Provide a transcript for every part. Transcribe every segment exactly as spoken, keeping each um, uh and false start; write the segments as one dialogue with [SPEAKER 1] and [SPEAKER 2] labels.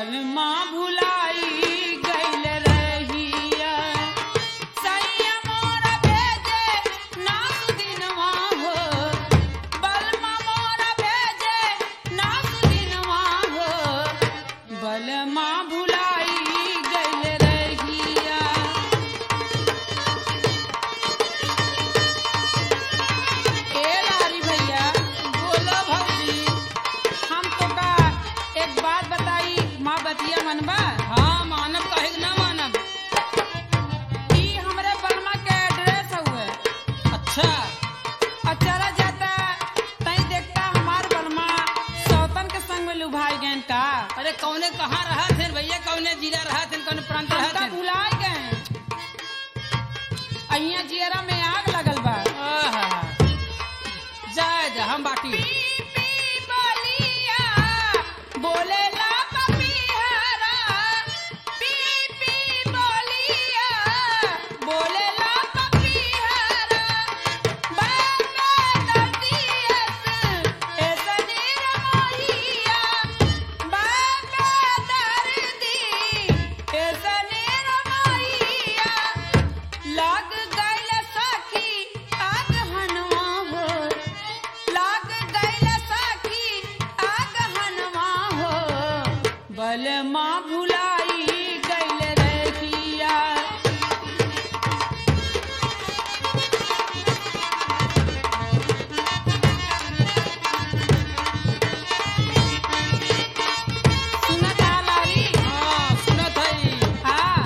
[SPEAKER 1] बलमा भुलाई गइल रहिया सैया मोरा भेजे नास दिनवा हो बलमा मोरा भेजे नास दिनवा हो बलमा भुलाई गइल रहिया। ए लारी भैया बोलो भौजी हम तो का एक बात बताई माँ बतिया मनबा।
[SPEAKER 2] हाँ मानव काहे के ना मानव।
[SPEAKER 1] ई हमरे बलमा के एड्रेस हुए
[SPEAKER 2] अच्छा
[SPEAKER 1] और चला जाता तई देखता हमार बलमा सौतन के संग में लुभाई गए का
[SPEAKER 2] अरे कौने कहाँ रहा थे भैया, कौने जिला रहा थे, कौने प्रांत रहा
[SPEAKER 1] हमका
[SPEAKER 2] थे?
[SPEAKER 1] भुलाई गए अहिया जियरा में आग लगल बा।
[SPEAKER 2] आहा, जाए जा हम बाटी।
[SPEAKER 1] पी पी बोलिया बोलेला पपीहरा पी पी बोलिया बोलेला पपीहरा बाबा दर्दियस ऐसा निरमोहिया बाबा दर्दी ऐसा निरमोहिया लाग गइल सखी आग हनवा हो लाग गइल सखी आग हनवा हो बलमा भुलाई गइल रहिया। सुनत आ लारी?
[SPEAKER 2] हाँ सुनत हई।
[SPEAKER 1] हाँ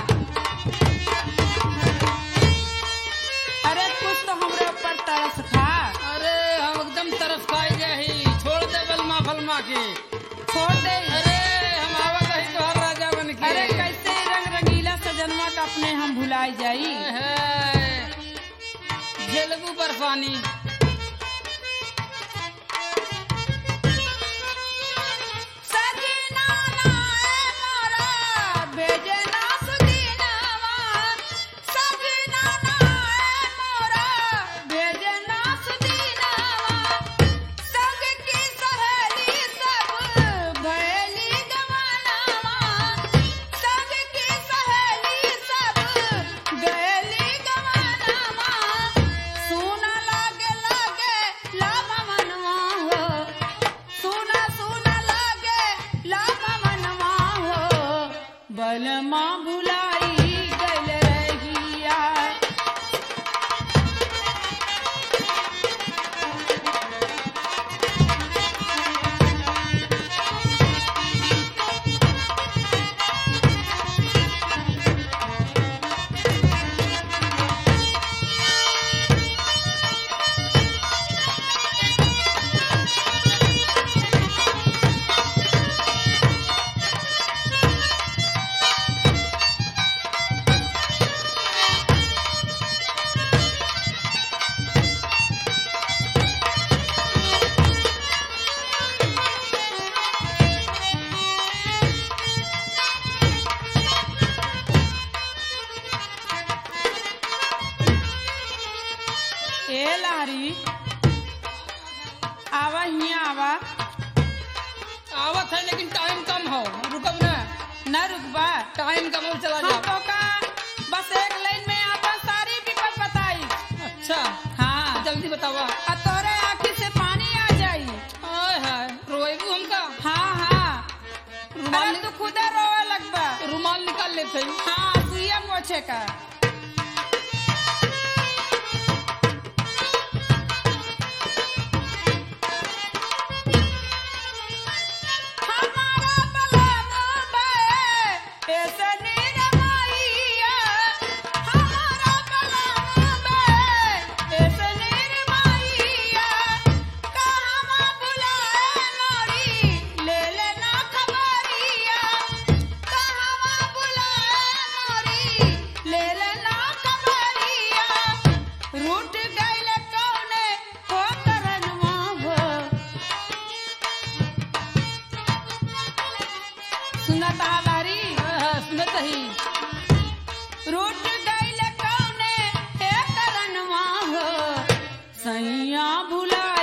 [SPEAKER 1] अरे कुछ तो हमरे ऊपर तरस खा
[SPEAKER 2] अरे हम एकदम तरस खाई गए ही, छोड़ दे बलमा फलमा के।
[SPEAKER 1] छोड़ दे।
[SPEAKER 2] अरे हम आवत ही तोहर राजा बन के।
[SPEAKER 1] अरे कैसे रंग रंगीला सजनवा का अपने हम भुलाई जाई।
[SPEAKER 2] है, झेलबू परेशानी।
[SPEAKER 1] सजना नाए मोरा भेजे ना सुदीनवा सजना नाए मोरा भेजे ना सुदीनवा संग की सहेली सब भैली गवानवा संग की सहेली सब गैली गवानवा सुना लागे लागे लाभ मनवा हो सुना सुना लागे लाभ मनवा हो बलमा भुलाई गइल रहिया। ए लारी आवा हिया आवा
[SPEAKER 2] आवत है लेकिन टाइम कम हो, रुकब ना।
[SPEAKER 1] न रुकबा
[SPEAKER 2] टाइम कम हो, चला
[SPEAKER 1] हम
[SPEAKER 2] जा।
[SPEAKER 1] तो का बस एक लाइन में आपन सारी विपत बताई।
[SPEAKER 2] अच्छा
[SPEAKER 1] हाँ
[SPEAKER 2] जल्दी बतावा।
[SPEAKER 1] आ तोरे आँखी से पानी आ जाई।
[SPEAKER 2] हाय हाय, रोएबू हमका?
[SPEAKER 1] हाँ हाँ
[SPEAKER 2] रुमाल
[SPEAKER 1] अरे तू खुदे रोवे लगबा।
[SPEAKER 2] रुमाल निकाल लेते ही।
[SPEAKER 1] हाँ सुइया मोछे का हमारा बलमा बे ऐसे निरमोहिया हमारा बलमा बे ऐसे निरमोहिया कहवा बुलाए मोरी ले लेना खबरिया कहवा बुलाए मोरी ले लेना खबरिया रूठ गइल कौने हो करनवा हो सुनत आ लारी?
[SPEAKER 2] हाँ, सुनत ही।
[SPEAKER 1] रूठ गइल कौने हे करनवा हो सैया भुला